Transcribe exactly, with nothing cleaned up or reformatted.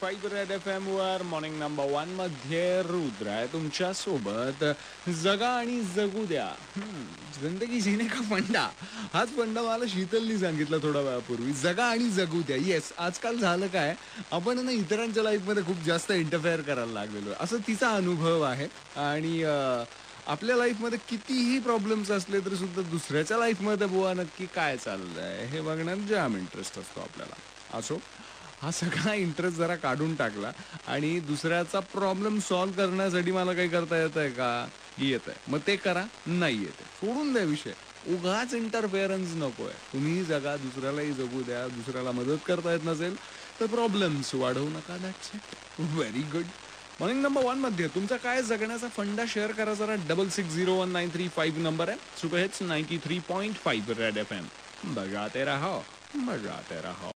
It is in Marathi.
फाईव्ह रेड एफ एम वर मॉर्निंग नंबर वन मध्ये रुद्र आहे तुमच्या सोबत. जगा आणि जगू द्या. जिंदगी जीने का फंडा, हाच फंडा मला शीतलनी सांगितलं थोड्या वेळापूर्वी. जगा आणि जगू द्या. येस, आजकाल झालं काय, आपण ना इतरांच्या लाईफमध्ये खूप जास्त इंटरफेअर करायला लागलेलो आहे, असं तिचा अनुभव आहे. आणि आपल्या लाईफमध्ये कितीही प्रॉब्लेम्स असले तरी सुद्धा दुसऱ्याच्या लाईफमध्ये बुवा नक्की काय चाललंय हे बघण्यात जाम इंटरेस्ट असतो आपल्याला. असो, हा सगळा इंटरेस्ट जरा काढून टाकला आणि दुसऱ्याचा प्रॉब्लेम सॉल्व्ह करण्यासाठी मला काही करता येत आहे का? येत आहे, मग ते करा. नाही येते, सोडून द्या विषय. उगाच इंटरफेअरन्स नको आहे. तुम्ही जगा, दुसऱ्यालाही जगू द्या. दुसऱ्याला मदत करता येत नसेल तर प्रॉब्लेम्स वाढवू नका. That's it. Very good. Morning number one मध्ये तुमचा काय जगण्याचा फंडा शेअर करा जरा. Double six zero one nine three five number आहे. Super hits ninety three point five red F M. बजाते रहो, बजाते रहो.